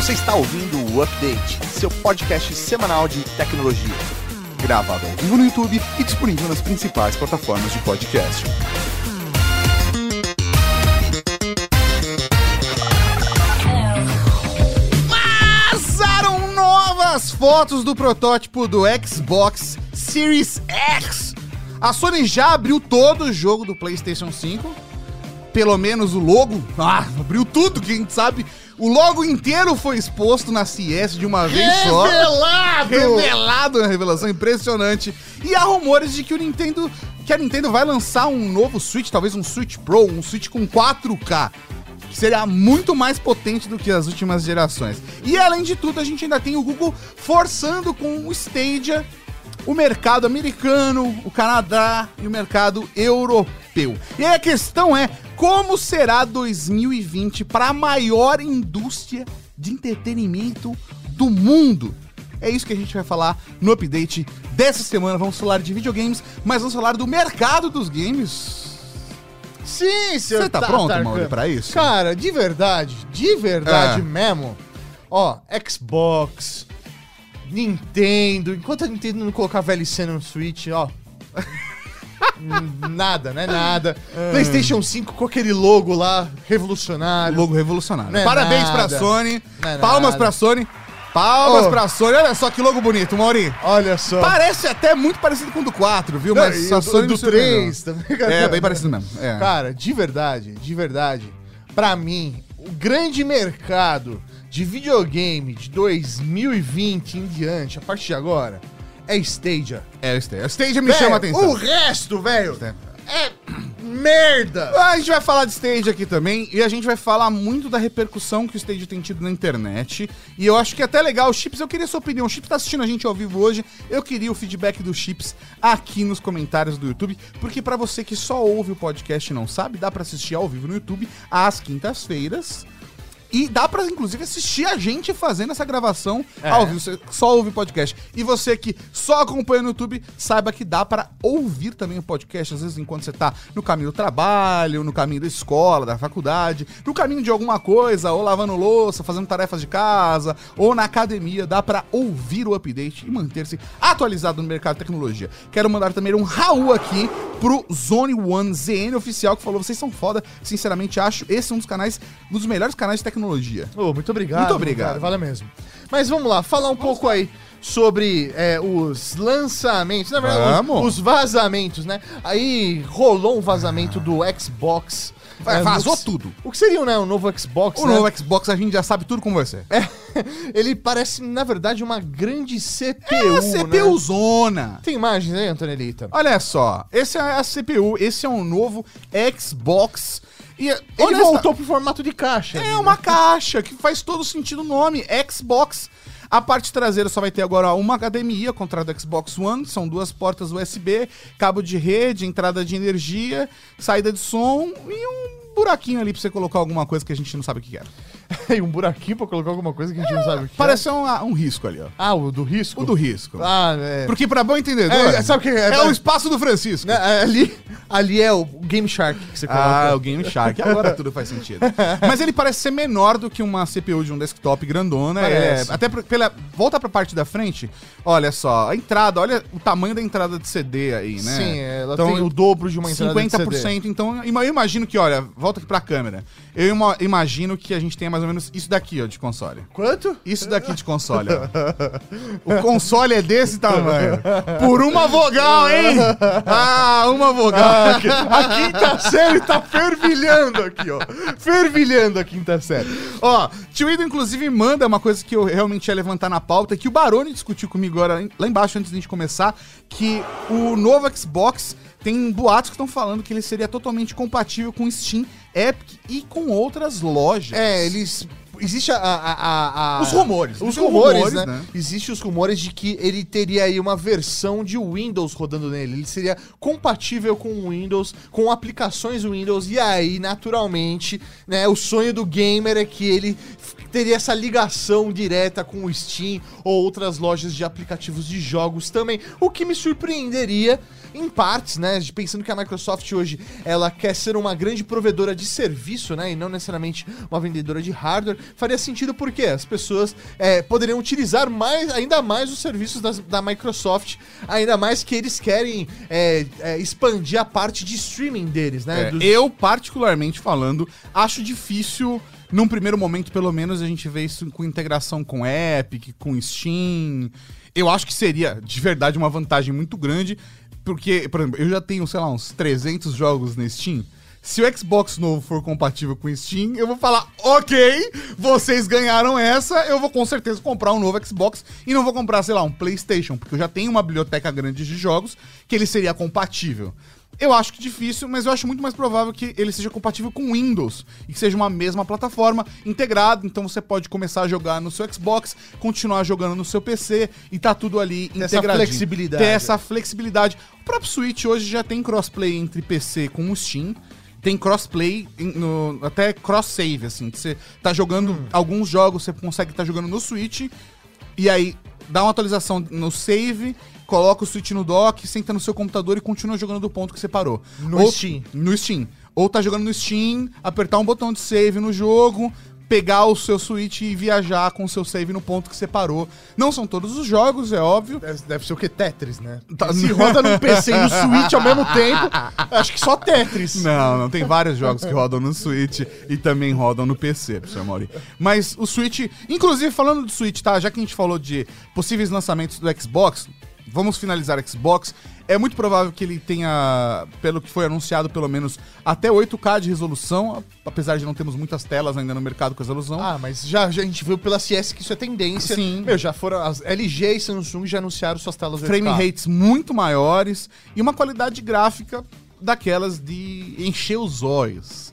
Você está ouvindo o Update, seu podcast semanal de tecnologia. Gravado ao vivo no YouTube e disponível nas principais plataformas de podcast. Vazaram novas fotos do protótipo do Xbox Series X. A Sony já abriu todo o jogo do PlayStation 5. Pelo menos o logo. Abriu tudo, que a gente sabe. O logo inteiro foi exposto na CES de uma vez só. Revelado na revelação, impressionante. E há rumores de que a Nintendo vai lançar um novo Switch, talvez um Switch Pro, um Switch com 4K. Que seria muito mais potente do que as últimas gerações. E além de tudo, a gente ainda tem o Google forçando com o Stadia o mercado americano, o Canadá e o mercado europeu. E aí a questão é, como será 2020 para a maior indústria de entretenimento do mundo? É isso que a gente vai falar no update dessa semana. Vamos falar de videogames, mas vamos falar do mercado dos games. Sim, senhor. Você tá pronto, Mauro, pra isso? Cara, de verdade mesmo. Ó, Xbox, Nintendo, enquanto a Nintendo não colocar VLC no Switch, ó. Nada, não é nada. PlayStation 5 com aquele logo lá, revolucionário. Logo revolucionário. Não é Parabéns nada. pra Sony. Não é Palmas nada. pra Sony. Palmas pra Sony. Olha só que logo bonito, Mauri. Olha só. Parece até muito parecido com o do 4, viu? Não, Mas e a Sony do me surpreendeu. 3 também. Cara. É, bem parecido mesmo. É. Cara, de verdade, pra mim, o grande mercado de videogame de 2020 em diante, a partir de agora, é Stadia. É, o Stadia. O Stadia me chama a atenção. O resto, velho, é merda. A gente vai falar de Stadia aqui também, e a gente vai falar muito da repercussão que o Stadia tem tido na internet. E eu acho que é até legal, o Chips, eu queria sua opinião. O Chips tá assistindo a gente ao vivo hoje, eu queria o feedback do Chips aqui nos comentários do YouTube, porque pra você que só ouve o podcast e não sabe, dá pra assistir ao vivo no YouTube às quintas-feiras. E dá pra, inclusive, assistir a gente fazendo essa gravação ao vivo. Você só ouve o podcast. E você que só acompanha no YouTube, saiba que dá pra ouvir também o podcast. Às vezes, enquanto você tá no caminho do trabalho, no caminho da escola, da faculdade, no caminho de alguma coisa, ou lavando louça, fazendo tarefas de casa, ou na academia, dá pra ouvir o update e manter-se atualizado no mercado de tecnologia. Quero mandar também um Raul aqui pro Zone One ZN Oficial, que falou: vocês são foda. Sinceramente, acho esse um dos melhores canais de tecnologia. Muito obrigado. Muito obrigado. Cara, vale mesmo. Mas vamos lá, falar um pouco aí sobre os lançamentos, na verdade, os vazamentos, né? Aí rolou um vazamento do Xbox. Vazou tudo. O que seria, né, o novo Xbox, O né? novo Xbox a gente já sabe tudo como vai ser. Ele parece, na verdade, uma grande CPU, CPU né? zona. Tem imagens aí, Antonelita? Olha só, esse é a CPU, esse é um novo Xbox. E Ele voltou pro formato de caixa. É uma caixa, que faz todo sentido o nome, Xbox. A parte traseira só vai ter agora uma HDMI, ao contrário do Xbox One. São duas portas USB, cabo de rede, entrada de energia, saída de som e um buraquinho ali pra você colocar alguma coisa que a gente não sabe o que é. E um buraquinho pra colocar alguma coisa que a gente não sabe o que Parece um risco ali, ó. Ah, o do risco? O do risco. Ah, é. Porque pra bom entendedor, Sabe o que é o espaço do Francisco. Né, ali é o Game Shark que você coloca. Ah, o Game Shark. Agora tudo faz sentido. Mas ele parece ser menor do que uma CPU de um desktop grandona. Até volta pra parte da frente. Olha só, a entrada, olha o tamanho da entrada de CD aí, né? Sim, ela então, tem o dobro de uma entrada 50%, de CD. então eu imagino que, olha, volta aqui pra câmera. Eu imagino que a gente tenha mais ou menos isso daqui, ó, de console. Quanto? Isso daqui de console, ó. O console é desse tamanho. Por uma vogal, hein? Ah, uma vogal. A quinta série tá fervilhando aqui, ó. Fervilhando a quinta série. Ó, Tio Ido, inclusive, manda uma coisa que eu realmente ia levantar na pauta, que o Barone discutiu comigo agora, lá embaixo, antes de a gente começar, que o novo Xbox tem boatos que estão falando que ele seria totalmente compatível com Steam, Epic e com outras lojas. Existe os rumores. Os rumores, né? Existem os rumores de que ele teria aí uma versão de Windows rodando nele. Ele seria compatível com o Windows, com aplicações Windows. E aí, naturalmente, né, o sonho do gamer é que ele teria essa ligação direta com o Steam ou outras lojas de aplicativos de jogos também. O que me surpreenderia em partes, né? Pensando que a Microsoft hoje, ela quer ser uma grande provedora de serviço, né? E não necessariamente uma vendedora de hardware. faria sentido porque as pessoas poderiam utilizar ainda mais os serviços da Microsoft, ainda mais que eles querem expandir a parte de streaming deles, né? Eu, particularmente falando, acho difícil, num primeiro momento, pelo menos, a gente ver isso com integração com Epic, com Steam. Eu acho que seria, de verdade, uma vantagem muito grande, porque, por exemplo, eu já tenho, sei lá, uns 300 jogos na Steam. Se o Xbox novo for compatível com o Steam, eu vou falar, ok, vocês ganharam essa, eu vou com certeza comprar um novo Xbox e não vou comprar, sei lá, um PlayStation, porque eu já tenho uma biblioteca grande de jogos que ele seria compatível. Eu acho que difícil, mas eu acho muito mais provável que ele seja compatível com Windows e que seja uma mesma plataforma integrada, então você pode começar a jogar no seu Xbox, continuar jogando no seu PC e tá tudo ali integradinho. Essa flexibilidade. Ter essa flexibilidade. O próprio Switch hoje já tem crossplay entre PC com o Steam. Tem crossplay, até cross-save, assim. Você tá jogando alguns jogos, você consegue estar jogando no Switch, e aí dá uma atualização no save, coloca o Switch no dock, senta no seu computador e continua jogando do ponto que você parou. No Steam. No Steam. Ou tá jogando no Steam, apertar um botão de save no jogo, pegar o seu Switch e viajar com o seu save no ponto que você parou. Não são todos os jogos, é óbvio. Deve ser o que? Tetris, né? Tá, se roda no PC e no Switch ao mesmo tempo, acho que só Tetris. Não, tem vários jogos que rodam no Switch e também rodam no PC, professor Mauri. Mas o Switch, inclusive falando do Switch, tá? Já que a gente falou de possíveis lançamentos do Xbox, vamos finalizar o Xbox. É muito provável que ele tenha, pelo que foi anunciado, pelo menos até 8K de resolução, apesar de não termos muitas telas ainda no mercado com resolução. Ah, mas já a gente viu pela CS que isso é tendência. Sim. Já foram as LG e Samsung já anunciaram suas telas 8K. Frame rates muito maiores e uma qualidade gráfica daquelas de encher os olhos.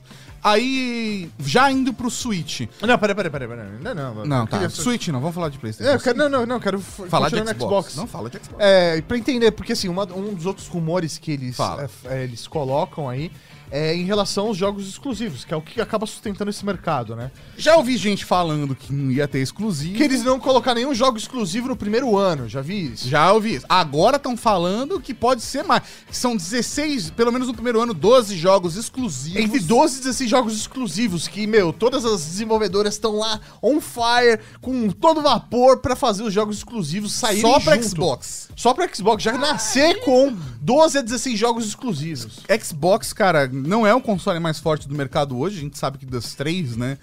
Aí, já indo pro Switch. Não, peraí. Ainda não. Não, tá. Switch não, vamos falar de PlayStation. Eu quero, quero falar de Xbox. Não, fala de Xbox. Pra entender, porque assim, um dos outros rumores que eles colocam aí em relação aos jogos exclusivos, que é o que acaba sustentando esse mercado, né? Já ouvi gente falando que não ia ter exclusivo. Que eles não colocar nenhum jogo exclusivo no primeiro ano, já vi isso? Já ouvi isso. Agora estão falando que pode ser mais. São 16, pelo menos no primeiro ano, 12 jogos exclusivos. Entre 12 e 16 jogos exclusivos, que, todas as desenvolvedoras estão lá on fire, com todo vapor pra fazer os jogos exclusivos saírem só pra junto. Xbox. Só pra Xbox, já nascer com 12 a 16 jogos exclusivos. Xbox, cara, não é o console mais forte do mercado hoje, a gente sabe que das três, né?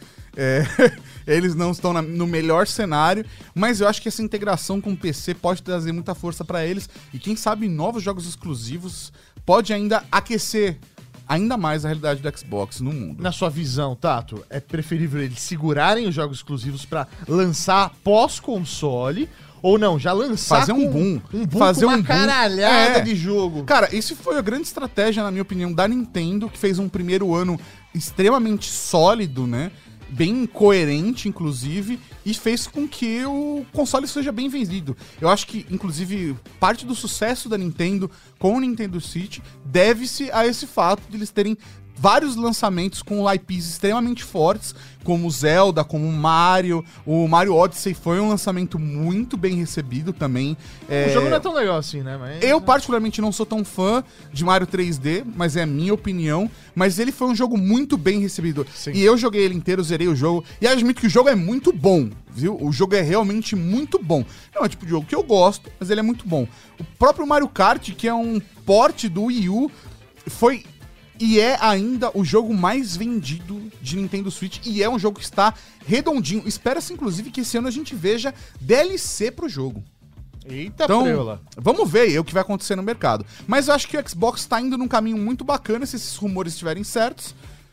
Eles não estão no melhor cenário, mas eu acho que essa integração com o PC pode trazer muita força pra eles e quem sabe novos jogos exclusivos pode ainda aquecer ainda mais a realidade do Xbox no mundo. Na sua visão, Tato, é preferível eles segurarem os jogos exclusivos pra lançar pós-console ou não, já lançar fazer um boom, fazer uma caralhada de jogo. Cara, isso foi a grande estratégia, na minha opinião, da Nintendo, que fez um primeiro ano extremamente sólido, né? Bem coerente, inclusive, e fez com que o console seja bem vendido. Eu acho que, inclusive, parte do sucesso da Nintendo com o Nintendo Switch deve-se a esse fato de eles terem vários lançamentos com IPs extremamente fortes, como Zelda, como Mario. O Mario Odyssey foi um lançamento muito bem recebido também. O jogo não é tão legal assim, né? Mas... Eu, particularmente, não sou tão fã de Mario 3D, mas é a minha opinião. Mas ele foi um jogo muito bem recebido. Sim. E eu joguei ele inteiro, zerei o jogo. E admito que o jogo é muito bom, viu? O jogo é realmente muito bom. Não é o tipo de jogo que eu gosto, mas ele é muito bom. O próprio Mario Kart, que é um port do Wii U, foi... E é ainda o jogo mais vendido de Nintendo Switch. E é um jogo que está redondinho. Espera-se, inclusive, que esse ano a gente veja DLC pro jogo. Eita, então, preula. Vamos ver o que vai acontecer no mercado. Mas eu acho que o Xbox está indo num caminho muito bacana se esses rumores estiverem certos.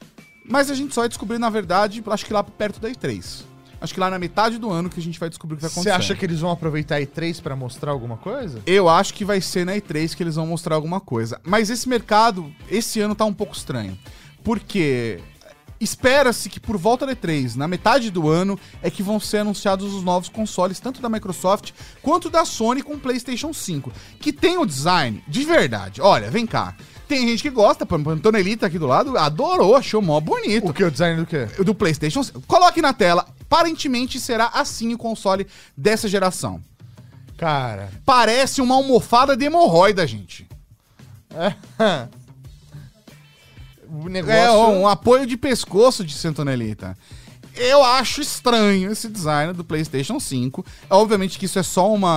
Mas a gente só vai descobrir, na verdade, acho que lá perto da E3. Acho que lá na metade do ano que a gente vai descobrir o que vai acontecer. Você acha que eles vão aproveitar a E3 pra mostrar alguma coisa? Eu acho que vai ser na E3 que eles vão mostrar alguma coisa. Mas esse mercado, esse ano tá um pouco estranho. Porque espera-se que por volta da E3, na metade do ano, é que vão ser anunciados os novos consoles, tanto da Microsoft quanto da Sony com o PlayStation 5. Que tem o design de verdade. Olha, vem cá. Tem gente que gosta, o Antonelli tá aqui do lado, adorou, achou mó bonito. O que? O design do quê? Do PlayStation 5. Coloque na tela. Aparentemente será assim o console dessa geração. Cara... Parece uma almofada de hemorroida, gente. O negócio... É um apoio de pescoço de Antonelita. Eu acho estranho esse design do PlayStation 5. Obviamente que isso é só um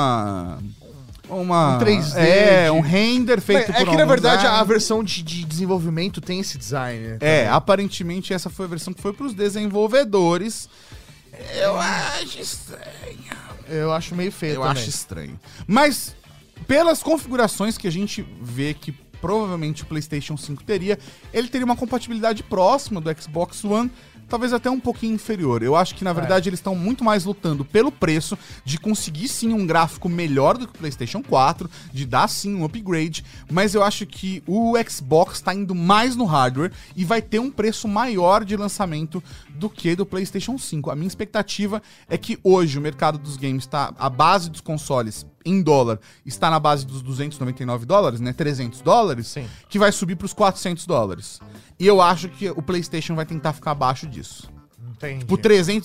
3D. Um render feito por É que, na verdade, design. a versão de desenvolvimento tem esse design, né? Aparentemente essa foi a versão que foi pros desenvolvedores. Eu acho estranho. Eu acho meio feio também. Acho estranho. Mas, pelas configurações que a gente vê que provavelmente o PlayStation 5 teria, ele teria uma compatibilidade próxima do Xbox One, talvez até um pouquinho inferior. Eu acho que, na verdade, eles estão muito mais lutando pelo preço, de conseguir, sim, um gráfico melhor do que o PlayStation 4, de dar, sim, um upgrade, mas eu acho que o Xbox está indo mais no hardware e vai ter um preço maior de lançamento do que do PlayStation 5. A minha expectativa é que hoje o mercado dos games está, a base dos consoles em dólar está na base dos $299, né, $300, Sim. que vai subir para os $400. E eu acho que o PlayStation vai tentar ficar abaixo disso. Entendi. Tipo,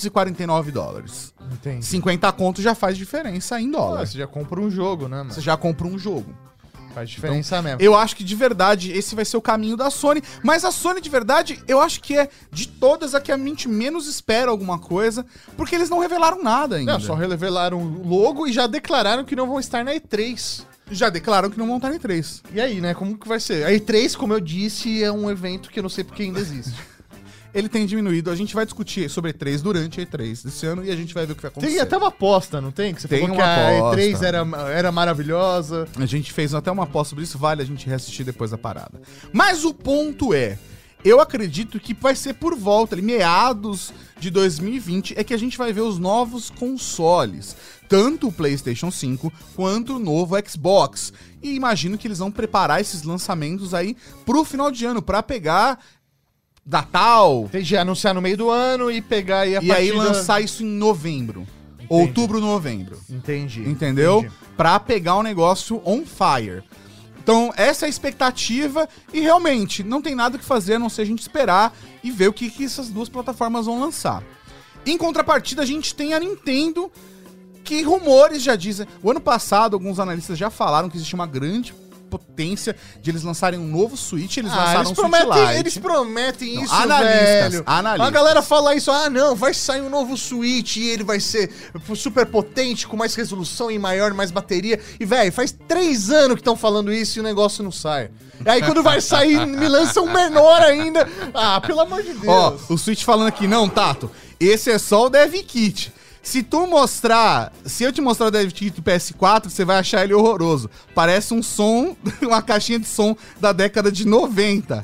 $349. Entendi. 50 conto já faz diferença em dólar. Você já compra um jogo, né, mano? Você já compra um jogo. Faz diferença mesmo. Eu acho que, de verdade, esse vai ser o caminho da Sony. Mas a Sony, de verdade, eu acho que é, de todas, a que a gente menos espera alguma coisa. Porque eles não revelaram nada ainda. Não, só revelaram o logo e já declararam que não vão estar na E3. Já declararam que não vão estar em 3. E aí, né? Como que vai ser? A E3, como eu disse, é um evento que eu não sei porque ainda existe. Ele tem diminuído. A gente vai discutir sobre E3 durante a E3 desse ano e a gente vai ver o que vai acontecer. Tem até uma aposta, não tem? Que você Tem falou uma que a aposta. E3 era maravilhosa. A gente fez até uma aposta sobre isso, vale a gente reassistir depois da parada. Mas o ponto é, eu acredito que vai ser por volta, ali, meados de 2020, é que a gente vai ver os novos consoles. Tanto o PlayStation 5 quanto o novo Xbox. E imagino que eles vão preparar esses lançamentos aí pro final de ano, pra pegar Natal. Entendi, anunciar no meio do ano e pegar aí a E aí partida- lançar isso em novembro. Outubro, novembro. Entendi. Entendeu? Entendi. Pra pegar o negócio on fire. Então, essa é a expectativa e realmente não tem nada que fazer a não ser a gente esperar e ver o que essas duas plataformas vão lançar. Em contrapartida, a gente tem a Nintendo, que rumores já dizem... O ano passado, alguns analistas já falaram que existe uma grande potência de eles lançarem um novo Switch. Eles lançaram eles um Switch prometem, Lite. eles prometem Não, isso, analistas, velho. analistas. A galera fala isso, não, vai sair um novo Switch e ele vai ser super potente, com mais resolução e maior, mais bateria. E, velho, faz 3 anos que estão falando isso e o negócio não sai. E aí, quando vai sair, me lança um menor ainda. Ah, pelo amor de Deus. Ó, o Switch falando aqui, não, Tato, esse é só o Dev Kit. Se eu te mostrar o Dev Kit do PS4, você vai achar ele horroroso. Parece um som, uma caixinha de som da década de 90.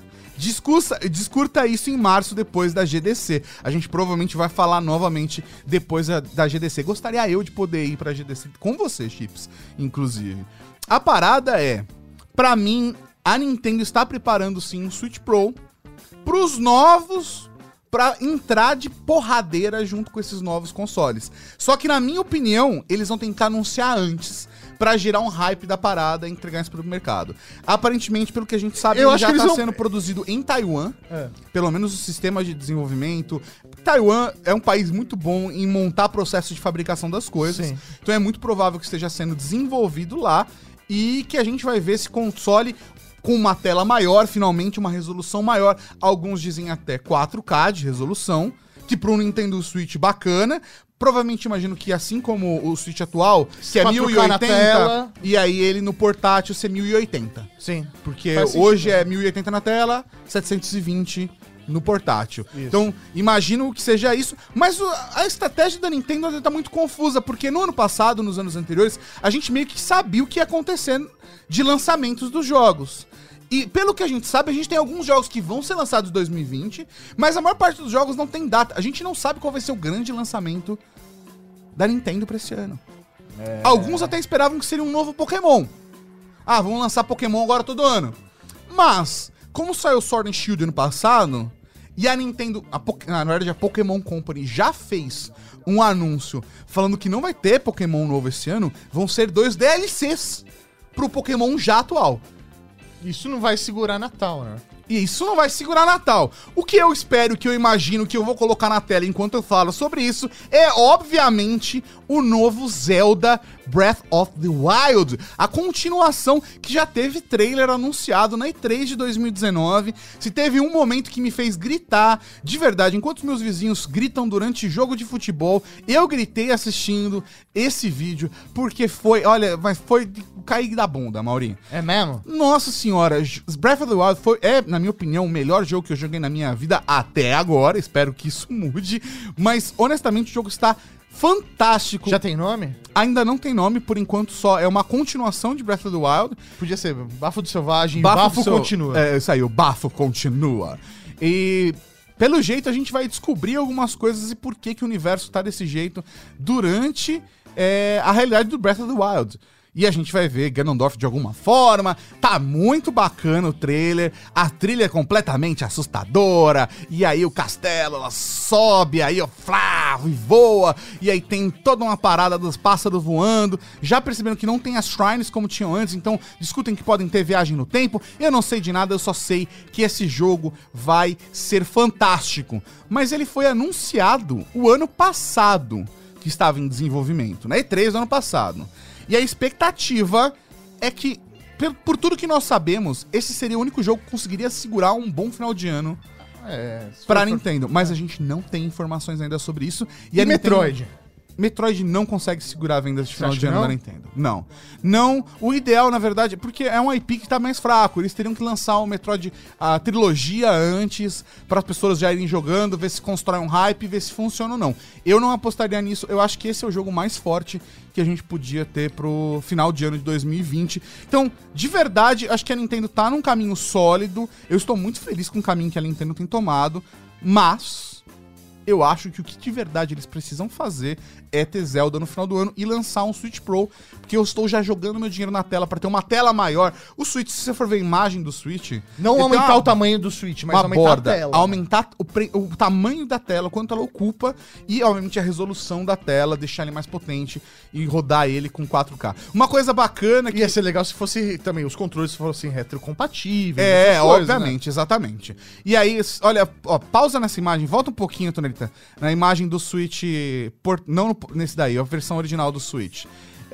Discuta isso em março, depois da GDC. A gente provavelmente vai falar novamente depois da GDC. Gostaria eu de poder ir pra GDC com você, Chips, inclusive. A parada é, pra mim, a Nintendo está preparando sim um Switch Pro pros novos... pra entrar de porradeira junto com esses novos consoles. Só que, na minha opinião, eles vão tentar anunciar antes pra gerar um hype da parada e entregar isso pro mercado. Aparentemente, pelo que a gente sabe, ele já tá sendo produzido em Taiwan. Pelo menos o sistema de desenvolvimento. Taiwan é um país muito bom em montar processos de fabricação das coisas. Sim. Então é muito provável que esteja sendo desenvolvido lá e que a gente vai ver esse console com uma tela maior, finalmente uma resolução maior. Alguns dizem até 4K de resolução, que para um Nintendo Switch bacana. Provavelmente imagino que assim como o Switch atual, que é 4K 1080, na tela. e aí ele no portátil ser 1080. Sim. Porque Faz sentido, hoje né? é 1080 na tela, 720 no portátil. Isso. Então, imagino que seja isso. Mas a estratégia da Nintendo ainda tá muito confusa, porque no ano passado, nos anos anteriores, a gente meio que sabia o que ia acontecer de lançamentos dos jogos. E pelo que a gente sabe, a gente tem alguns jogos que vão ser lançados em 2020, mas a maior parte dos jogos não tem data. A gente não sabe qual vai ser o grande lançamento da Nintendo pra esse ano. Alguns até esperavam que seria um novo Pokémon. Ah, vamos lançar Pokémon agora todo ano. Mas, como saiu Sword and Shield ano passado, e a Nintendo, na verdade a Pokémon Company já fez um anúncio falando que não vai ter Pokémon novo esse ano, vão ser 2 DLCs pro Pokémon já atual. Isso não vai segurar Natal, né? E isso não vai segurar Natal. O que eu espero, que eu imagino que eu vou colocar na tela enquanto eu falo sobre isso, é, obviamente, o novo Zelda Breath of the Wild, a continuação que já teve trailer anunciado na E3 de 2019. Se teve um momento que me fez gritar, de verdade, enquanto os meus vizinhos gritam durante jogo de futebol, eu gritei assistindo esse vídeo, porque foi, olha, mas foi de cair da bunda, Maurinho. É mesmo? Nossa senhora, Breath of the Wild é, na minha opinião, o melhor jogo que eu joguei na minha vida até agora, espero que isso mude, mas honestamente o jogo está fantástico. Já tem nome? Ainda não tem nome, por enquanto só é uma continuação de Breath of the Wild. Podia ser Bafo do Selvagem, Bafo continua. É, isso aí, o Bafo continua. E pelo jeito a gente vai descobrir algumas coisas e por que o universo tá desse jeito durante a realidade do Breath of the Wild. E a gente vai ver Ganondorf de alguma forma. Tá muito bacana o trailer. A trilha é completamente assustadora. E aí o castelo, ela sobe, aí ó, e voa. E aí tem toda uma parada dos pássaros voando. Já perceberam que não tem as shrines como tinham antes. Então discutem que podem ter viagem no tempo. Eu não sei de nada, eu só sei que esse jogo vai ser fantástico. Mas ele foi anunciado o ano passado que estava em desenvolvimento. Na E3 do ano passado. E a expectativa é que, por tudo que nós sabemos, esse seria o único jogo que conseguiria segurar um bom final de ano pra Nintendo. Mas a gente não tem informações ainda sobre isso. E a Metroid? Metroid não consegue segurar a venda de final de ano da Nintendo. Não. Não. O ideal, na verdade, porque é um IP que tá mais fraco. Eles teriam que lançar o Metroid, a trilogia antes, para as pessoas já irem jogando, ver se constrói um hype, ver se funciona ou não. Eu não apostaria nisso. Eu acho que esse é o jogo mais forte que a gente podia ter pro final de ano de 2020. Então, de verdade, acho que a Nintendo tá num caminho sólido. Eu estou muito feliz com o caminho que a Nintendo tem tomado, mas eu acho que o que de verdade eles precisam fazer é ter Zelda no final do ano e lançar um Switch Pro, porque eu estou já jogando meu dinheiro na tela para ter uma tela maior. O Switch, se você for ver a imagem do Switch... Não aumentar o tamanho do Switch, mas aumentar a tela. Aumentar o tamanho da tela, quanto ela ocupa, e obviamente a resolução da tela, deixar ele mais potente e rodar ele com 4K. Uma coisa bacana que... Ia ser legal se fosse também, os controles fossem retrocompatíveis. Obviamente, exatamente. E aí, olha, ó, pausa nessa imagem, volta um pouquinho, Tonelita, na imagem do Switch, não nesse daí, a versão original do Switch.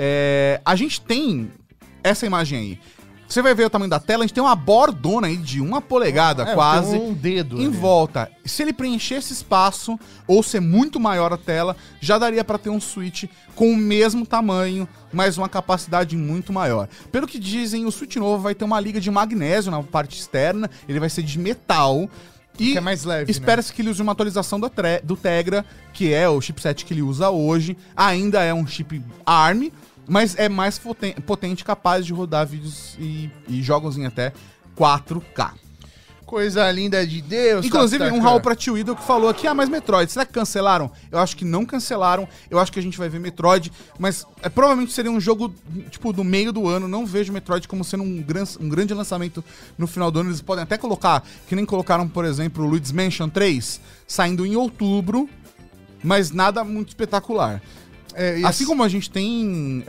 A gente tem essa imagem aí. Você vai ver o tamanho da tela, a gente tem uma bordona aí de 1 polegada quase. Um dedo em volta. Se ele preencher esse espaço, ou ser muito maior a tela, já daria pra ter um Switch com o mesmo tamanho, mas uma capacidade muito maior. Pelo que dizem, o Switch novo vai ter uma liga de magnésio na parte externa, ele vai ser de metal. E que é mais leve, espera-se que ele use uma atualização do Tegra, que é o chipset que ele usa hoje. Ainda é um chip ARM, mas é mais potente, capaz de rodar vídeos e jogos em até 4K. Coisa linda de Deus. Inclusive, um Raul pra Tio Idol que falou aqui, mas Metroid, será que cancelaram? Eu acho que não cancelaram, eu acho que a gente vai ver Metroid, mas provavelmente seria um jogo, tipo, do meio do ano. Não vejo Metroid como sendo um grande lançamento no final do ano. Eles podem até colocar, que nem colocaram, por exemplo, o Luigi's Mansion 3, saindo em outubro, mas nada muito espetacular. Assim como a gente tem...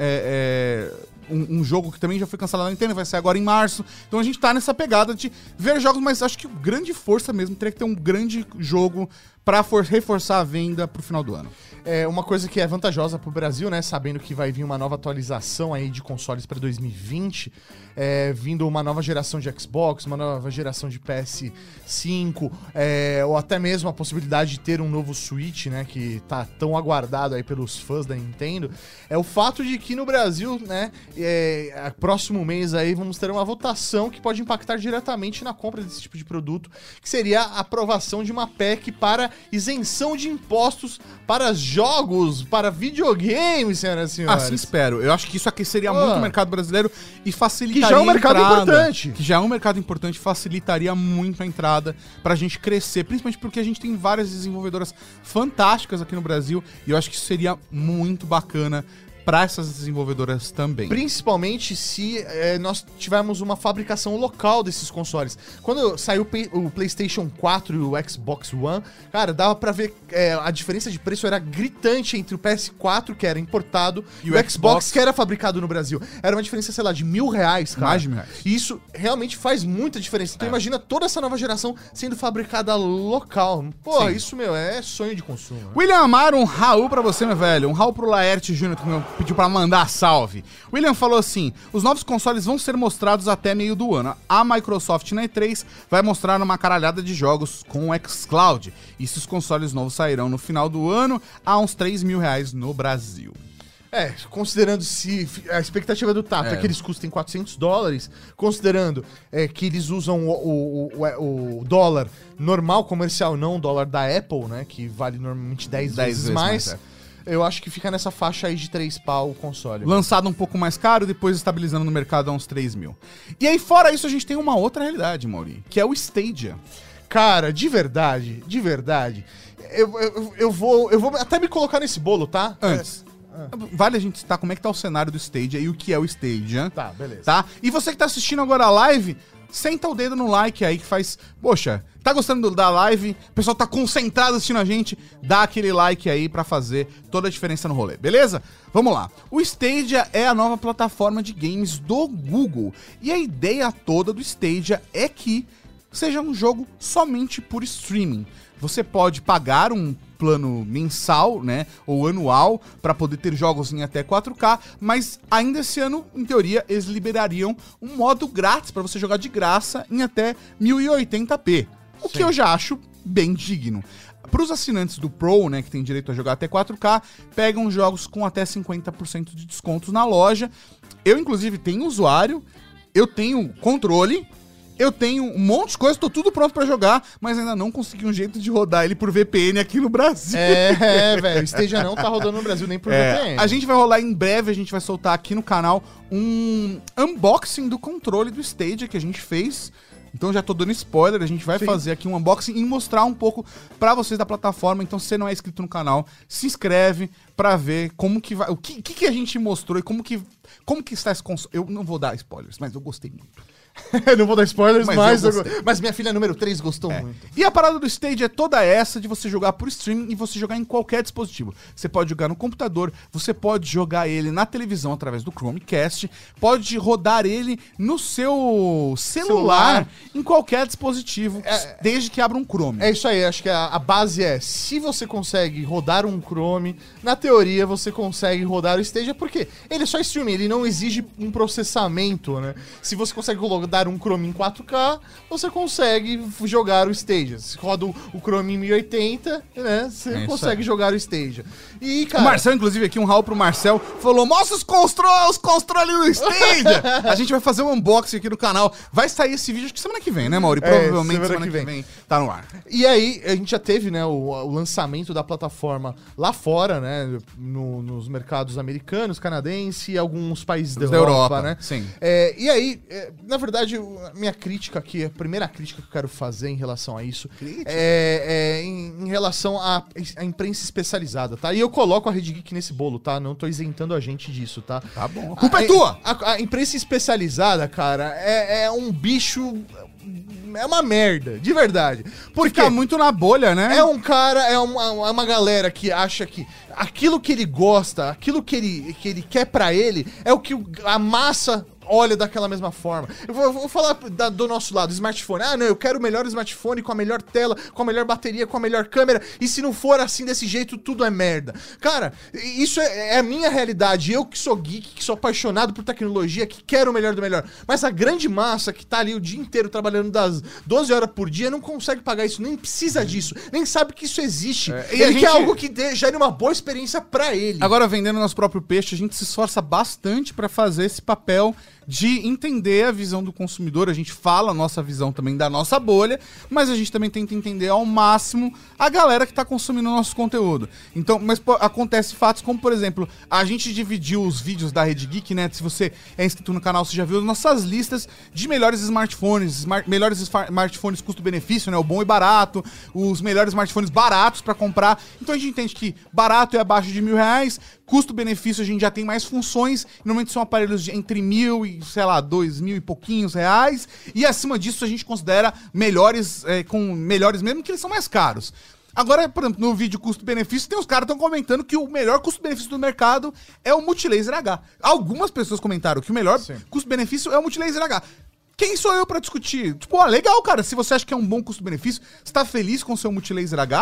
Um jogo que também já foi cancelado na Nintendo, vai sair agora em março. Então a gente tá nessa pegada de ver jogos, mas acho que grande força mesmo teria que ter um grande jogo pra reforçar a venda pro final do ano. Uma coisa que é vantajosa pro Brasil, né? Sabendo que vai vir uma nova atualização aí de consoles pra 2020, vindo uma nova geração de Xbox, uma nova geração de PS5, ou até mesmo a possibilidade de ter um novo Switch, né? Que tá tão aguardado aí pelos fãs da Nintendo. É o fato de que no Brasil, né? Próximo mês aí vamos ter uma votação que pode impactar diretamente na compra desse tipo de produto, que seria a aprovação de uma PEC para isenção de impostos para jogos, para videogames, senhoras e senhores. Assim espero. Eu acho que isso aqueceria muito o mercado brasileiro e facilitaria que já é um mercado importante. Que já é um mercado importante, facilitaria muito a entrada pra gente crescer, principalmente porque a gente tem várias desenvolvedoras fantásticas aqui no Brasil e eu acho que isso seria muito bacana para essas desenvolvedoras também. Principalmente se nós tivermos uma fabricação local desses consoles. Quando saiu o PlayStation 4 e o Xbox One, cara, dava pra ver a diferença de preço era gritante entre o PS4, que era importado, e o Xbox, que era fabricado no Brasil. Era uma diferença, sei lá, de R$1.000, cara. Mais de R$1.000. E isso realmente faz muita diferença. Então imagina toda essa nova geração sendo fabricada local. Pô, isso, meu, é sonho de consumo. Né? William Amaro, um Raul pra você, meu velho. Um Raul pro Laerte Júnior, pediu pra mandar salve. William falou assim: os novos consoles vão ser mostrados até meio do ano. A Microsoft na E3 vai mostrar uma caralhada de jogos com o xCloud. E esses consoles novos sairão no final do ano a uns R$3.000 no Brasil. Considerando se a expectativa do Tato é que eles custem $400, considerando que eles usam o dólar normal, comercial, não o dólar da Apple, né, que vale normalmente 10 vezes mais, eu acho que fica nessa faixa aí de 3 pau o console. Lançado um pouco mais caro, depois estabilizando no mercado a uns 3 mil. E aí, fora isso, a gente tem uma outra realidade, Mauri, que é o Stadia. Cara, de verdade, eu vou até me colocar nesse bolo, tá? Antes. Vale a gente citar como é que tá o cenário do Stadia e o que é o Stadia. Tá, beleza. Tá? E você que tá assistindo agora a live, senta o dedo no like aí que faz... Poxa, tá gostando da live? O pessoal tá concentrado assistindo a gente? Dá aquele like aí pra fazer toda a diferença no rolê, beleza? Vamos lá. O Stadia é a nova plataforma de games do Google. E a ideia toda do Stadia é que seja um jogo somente por streaming. Você pode pagar um plano mensal, né, ou anual, para poder ter jogos em até 4K, mas ainda esse ano, em teoria, eles liberariam um modo grátis para você jogar de graça em até 1080p, o que eu já acho bem digno. Para os assinantes do Pro, né, que tem direito a jogar até 4K, pegam jogos com até 50% de descontos na loja. Eu, inclusive, tenho usuário, eu tenho controle, eu tenho um monte de coisa, tô tudo pronto pra jogar, mas ainda não consegui um jeito de rodar ele por VPN aqui no Brasil. Velho, o Stadia não tá rodando no Brasil nem por VPN. A gente vai rolar em breve, a gente vai soltar aqui no canal um unboxing do controle do Stadia que a gente fez. Então já tô dando spoiler, a gente vai fazer aqui um unboxing e mostrar um pouco pra vocês da plataforma. Então se você não é inscrito no canal, se inscreve pra ver como que vai, o que a gente mostrou e como que está esse console. Eu não vou dar spoilers, mas eu gostei muito. Não vou dar spoilers, mas mas minha filha número 3 gostou muito. E a parada do Stadia é toda essa de você jogar por streaming e você jogar em qualquer dispositivo. Você pode jogar no computador, você pode jogar ele na televisão através do Chromecast, pode rodar ele no seu celular. Em qualquer dispositivo, desde que abra um Chrome. É isso aí, acho que a base é, se você consegue rodar um Chrome, na teoria você consegue rodar o Stadia, porque ele é só streaming, ele não exige um processamento, né? Se você consegue rodar um Chrome em 4K, você consegue jogar o Stadia. Se roda o Chrome em 1080, né? Você consegue jogar o Stadia. E, cara... O Marcel, inclusive, aqui um rau pro Marcel, falou, mostra os controles do Stadia! A gente vai fazer um unboxing aqui no canal. Vai sair esse vídeo, acho que semana que vem, né, Mauri? Provavelmente semana que vem tá no ar. E aí, a gente já teve, né, o lançamento da plataforma lá fora, né, nos mercados americanos, canadense e alguns países da Europa, né? Sim. E aí, na verdade, a minha crítica aqui, a primeira crítica que eu quero fazer em relação a isso é em relação à imprensa especializada, tá? E eu coloco a Rede Geek nesse bolo, tá? Não tô isentando a gente disso, tá? Tá bom. A culpa é tua! A imprensa especializada, cara, é um bicho... É uma merda, de verdade. Porque fica muito na bolha, né? É um cara, é uma galera que acha que aquilo que ele gosta, aquilo que ele quer pra ele, é o que a massa olha daquela mesma forma. Eu vou falar do nosso lado, smartphone. Ah, não, eu quero o melhor smartphone, com a melhor tela, com a melhor bateria, com a melhor câmera, e se não for assim desse jeito, tudo é merda. Cara, isso é a minha realidade. Eu que sou geek, que sou apaixonado por tecnologia, que quero o melhor do melhor. Mas a grande massa que tá ali o dia inteiro trabalhando das 12 horas por dia, não consegue pagar isso, nem precisa disso, nem sabe que isso existe. E ele quer algo que gere uma boa experiência pra ele. Agora, vendendo nosso próprio peixe, a gente se esforça bastante pra fazer esse papel de entender a visão do consumidor. A gente fala a nossa visão também da nossa bolha, mas a gente também tenta entender ao máximo a galera que tá consumindo o nosso conteúdo. Então, mas acontece fatos como, por exemplo, a gente dividiu os vídeos da Rede Geek, né? Se você é inscrito no canal, você já viu nossas listas de melhores smartphones, melhores smartphones custo-benefício, né? O bom e barato, os melhores smartphones baratos pra comprar. Então a gente entende que barato é abaixo de R$1.000, custo-benefício a gente já tem mais funções, normalmente são aparelhos entre 1.000 e, sei lá, 2.000 e pouquinhos reais, e acima disso a gente considera melhores, com melhores mesmo que eles são mais caros. Agora, por exemplo, no vídeo custo-benefício, tem os caras que estão comentando que o melhor custo-benefício do mercado é o Multilaser H. Algumas pessoas comentaram que o melhor custo-benefício é o Multilaser H. Quem sou eu pra discutir? Tipo, legal, cara, se você acha que é um bom custo-benefício, você tá feliz com o seu Multilaser H,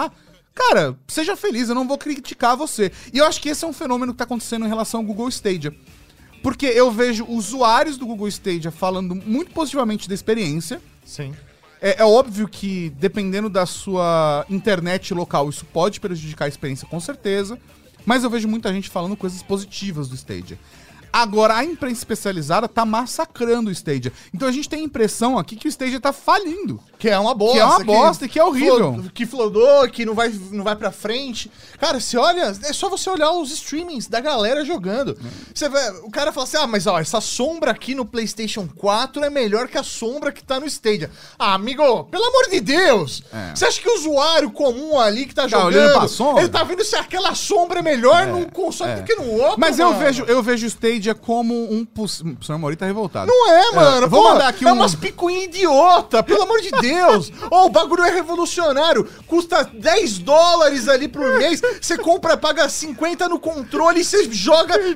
cara, seja feliz, eu não vou criticar você. E eu acho que esse é um fenômeno que tá acontecendo em relação ao Google Stadia. Porque eu vejo usuários do Google Stadia falando muito positivamente da experiência. Sim. É óbvio que, dependendo da sua internet local, isso pode prejudicar a experiência, com certeza. Mas eu vejo muita gente falando coisas positivas do Stadia. Agora, a imprensa especializada tá massacrando o Stadia. Então a gente tem a impressão aqui que o Stadia tá falindo. Que é uma bosta. Que é uma bosta e que é horrível. Que flodou, que não vai pra frente. Cara, você olha, é só você olhar os streamings da galera jogando. Você vê, o cara fala assim, mas ó, essa sombra aqui no PlayStation 4 é melhor que a sombra que tá no Stadia. Ah, amigo, pelo amor de Deus! Você acha que o usuário comum ali que tá olhando pra jogando, sombra? ele tá vendo se aquela sombra é melhor num console do que no outro, Mas mano. eu vejo o Stadia como um... O senhor Mauri tá revoltado. Não é, mano. Vou mandar aqui umas picuinhas idiota, pelo amor de Deus. O bagulho é revolucionário. Custa $10 ali por mês. Você compra, paga 50 no controle e você joga em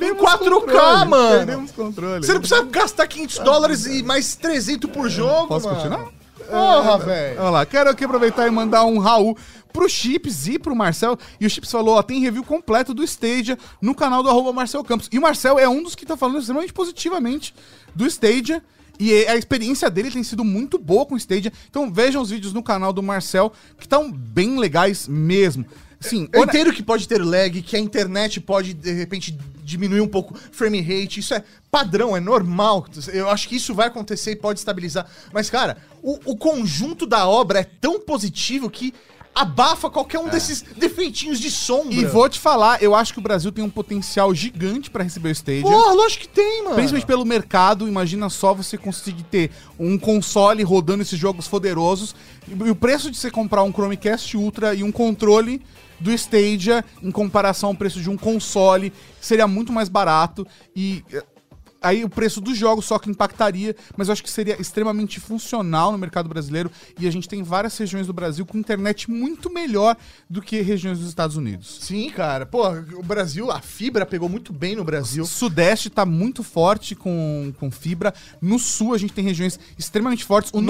4K, mano. Perdemos controle. Você não precisa gastar $500 e mais 300 por jogo, Posso mano. continuar? Porra, velho. Olha lá, quero aqui aproveitar e mandar um Raul pro Chips e pro Marcel. E o Chips falou, ó, tem review completo do Stadia no canal do @Marcel Campos. E o Marcel é um dos que tá falando extremamente positivamente do Stadia. E a experiência dele tem sido muito boa com o Stadia. Então vejam os vídeos no canal do Marcel, que estão bem legais mesmo. Sim, eu entendo que pode ter lag, que a internet pode, de repente, diminuir um pouco frame rate. Isso é padrão, é normal. Eu acho que isso vai acontecer e pode estabilizar. Mas, cara, o conjunto da obra é tão positivo que abafa qualquer um desses defeitinhos de sombra. E vou te falar, eu acho que o Brasil tem um potencial gigante pra receber o Stadia. Porra, lógico que tem, mano. Principalmente pelo mercado, imagina só você conseguir ter um console rodando esses jogos poderosos. E o preço de você comprar um Chromecast Ultra e um controle do Stadia, em comparação ao preço de um console, seria muito mais barato. E aí o preço dos jogos só que impactaria, mas eu acho que seria extremamente funcional no mercado brasileiro. E a gente tem várias regiões do Brasil com internet muito melhor do que regiões dos Estados Unidos. Sim, cara. Pô, o Brasil, a fibra pegou muito bem no Brasil. O Sudeste tá muito forte com fibra. No Sul a gente tem regiões extremamente fortes. O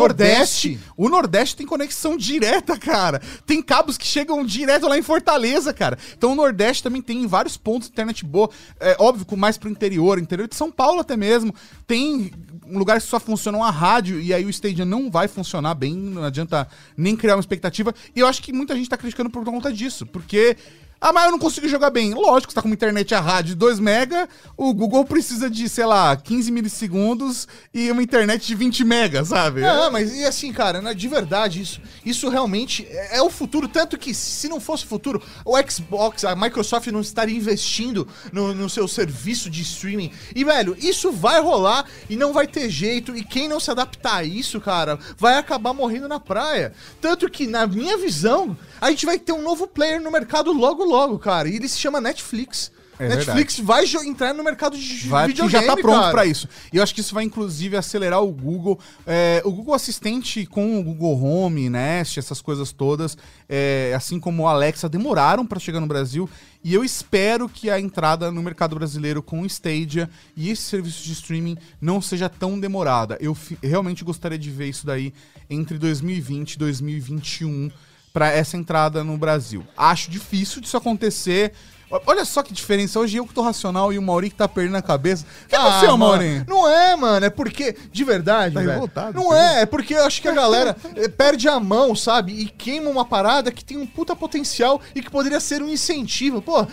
Nordeste tem conexão direta, cara. Tem cabos que chegam direto lá em Fortaleza, cara. Então o Nordeste também tem vários pontos de internet boa. É óbvio, mais pro interior de São Paulo até mesmo. Tem lugares que só funcionam a rádio e aí o Stadia não vai funcionar bem, não adianta nem criar uma expectativa. E eu acho que muita gente tá criticando por conta disso, porque mas eu não consigo jogar bem. Lógico, você tá com uma internet a rádio de 2 mega, o Google precisa de, sei lá, 15 milissegundos e uma internet de 20 megas, sabe? Mas e assim, cara, de verdade, isso realmente é o futuro. Tanto que, se não fosse o futuro, o Xbox, a Microsoft não estaria investindo no seu serviço de streaming. E, velho, isso vai rolar e não vai ter jeito. E quem não se adaptar a isso, cara, vai acabar morrendo na praia. Tanto que, na minha visão, a gente vai ter um novo player no mercado logo, cara. E ele se chama Netflix. Netflix vai entrar no mercado de videogame, que já tá pronto pra isso. E eu acho que isso vai, inclusive, acelerar o Google. O Google Assistente com o Google Home, Nest, essas coisas todas, assim como o Alexa, demoraram pra chegar no Brasil. E eu espero que a entrada no mercado brasileiro com o Stadia e esse serviço de streaming não seja tão demorada. Eu realmente gostaria de ver isso daí entre 2020 e 2021 para essa entrada no Brasil. Acho difícil disso acontecer. Olha só que diferença. Hoje eu que tô racional e o Mauri que tá perdendo a cabeça. O que aconteceu, Mauri? Não é, mano. É porque, de verdade, velho. Revoltado, não é porque eu acho que a galera perde a mão, sabe? E queima uma parada que tem um puta potencial e que poderia ser um incentivo. Pô,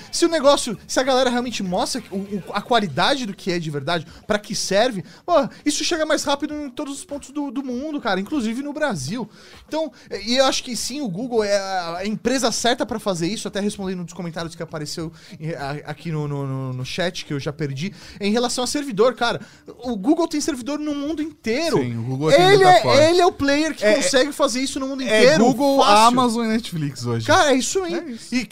se a galera realmente mostra a qualidade do que é de verdade, pra que serve, pô, isso chega mais rápido em todos os pontos do mundo, cara. Inclusive no Brasil. Então, e eu acho que sim, o Google é a empresa certa pra fazer isso. Até respondi nos comentários que apareceu aqui no chat, que eu já perdi, em relação a servidor, cara. O Google tem servidor no mundo inteiro. Sim, o Google tem ele é o player que consegue fazer isso no mundo inteiro. Google, fácil. Amazon e Netflix hoje. Cara, é isso aí. E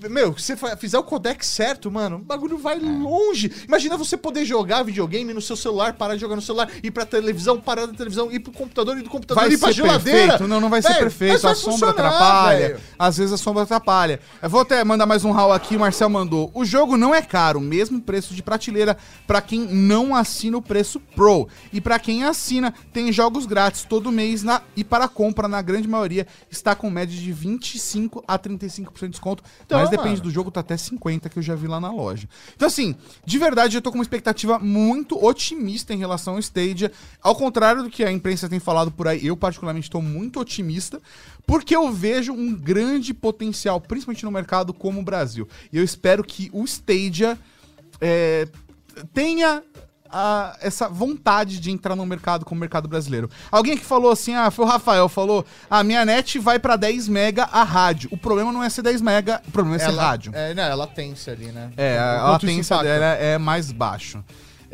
se você fizer o codec certo, mano, o bagulho vai longe. Imagina você poder jogar videogame no seu celular, parar de jogar no celular, ir pra televisão, parar da televisão, ir pro computador, ir do computador, ir pra geladeira. Perfeito. Não vai ser perfeito. A sombra atrapalha. Véio. Às vezes a sombra atrapalha. Eu vou até mandar mais um Raul aqui, Marcel. Marcel mandou: o jogo não é caro, mesmo preço de prateleira pra quem não assina o preço Pro. E pra quem assina, tem jogos grátis todo mês e para compra, na grande maioria, está com média de 25% a 35% de desconto. Então, mas depende do jogo, tá até 50% que eu já vi lá na loja. Então assim, de verdade eu tô com uma expectativa muito otimista em relação ao Stadia. Ao contrário do que a imprensa tem falado por aí, eu particularmente tô muito otimista, porque eu vejo um grande potencial, principalmente no mercado como o Brasil. E eu espero que o Stadia tenha essa vontade de entrar no mercado como o mercado brasileiro. Alguém que falou assim, foi o Rafael, falou, minha net vai pra 10 mega a rádio. O problema não é ser 10 mega, o problema é ser rádio. Não, é latência ali, né? A latência dela é mais baixo.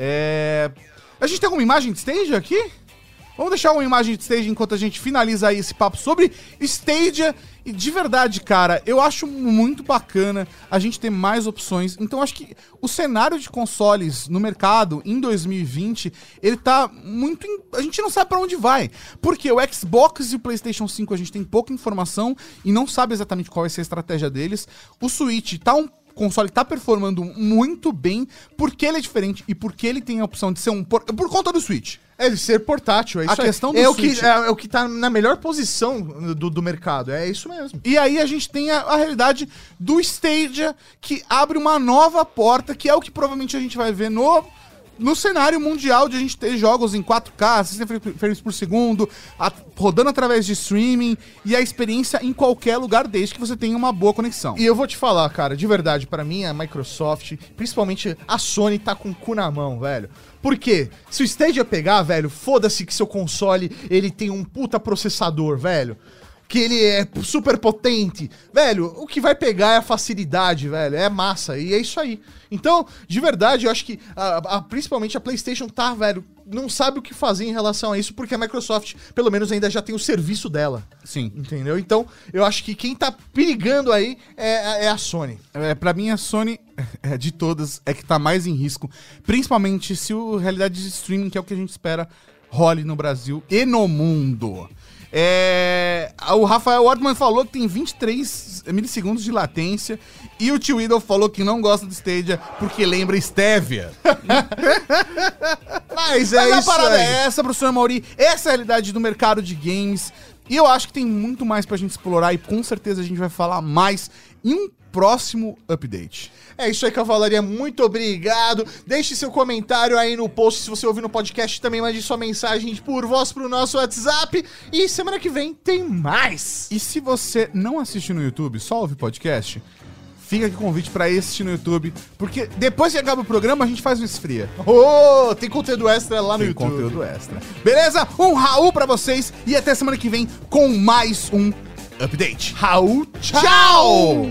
A gente tem alguma imagem de Stadia aqui? Vamos deixar uma imagem de Stadia enquanto a gente finaliza aí esse papo sobre Stadia. E de verdade, cara, eu acho muito bacana a gente ter mais opções. Então acho que o cenário de consoles no mercado em 2020, ele tá muito... A gente não sabe pra onde vai. Porque o Xbox e o PlayStation 5 a gente tem pouca informação e não sabe exatamente qual vai ser a estratégia deles. O Switch tá console que tá performando muito bem, porque ele é diferente e porque ele tem a opção de ser por conta do Switch. Ele ser portátil, é isso. A questão do Switch é o que tá na melhor posição do mercado, é isso mesmo. E aí a gente tem a realidade do Stadia, que abre uma nova porta, que é o que provavelmente a gente vai ver no cenário mundial de a gente ter jogos em 4K, 60 frames por segundo, rodando através de streaming, e a experiência em qualquer lugar, desde que você tenha uma boa conexão. E eu vou te falar, cara, de verdade, pra mim a Microsoft, principalmente a Sony, tá com o cu na mão, velho. Por quê? Se o Stadia pegar, velho, foda-se que seu console, ele tem um puta processador, velho. Que ele é super potente. Velho, o que vai pegar é a facilidade, velho. É massa. E é isso aí. Então, de verdade, eu acho que principalmente a PlayStation tá, velho, não sabe o que fazer em relação a isso, porque a Microsoft, pelo menos, ainda já tem o serviço dela. Sim. Entendeu? Então, eu acho que quem tá perigando aí é a Sony. Pra mim, a Sony, de todas, é que tá mais em risco. Principalmente se a realidade de streaming, que é o que a gente espera, role no Brasil e no mundo. O Rafael Ortman falou que tem 23 milissegundos de latência. E o tio Idol falou que não gosta do Stadia porque lembra Stevia. Mas a parada é essa, professor Mauri. Essa é a realidade do mercado de games. E eu acho que tem muito mais pra gente explorar. E com certeza a gente vai falar mais em um próximo update. É isso aí, Cavalaria, muito obrigado. Deixe seu comentário aí no post, se você ouvir no podcast, também mande sua mensagem por voz pro nosso WhatsApp. E semana que vem tem mais. E se você não assiste no YouTube, só ouve podcast, fica aqui o convite pra assistir no YouTube, porque depois que acaba o programa, a gente faz um esfria. Tem conteúdo extra lá no YouTube. Tem conteúdo extra. Beleza? Um Raul pra vocês e até semana que vem com mais um update. Raul, tchau!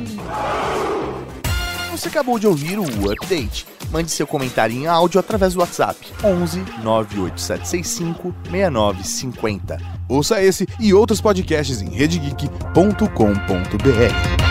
Você acabou de ouvir o Update. Mande seu comentário em áudio através do WhatsApp 11 98765 6950. Ouça esse e outros podcasts em redegeek.com.br.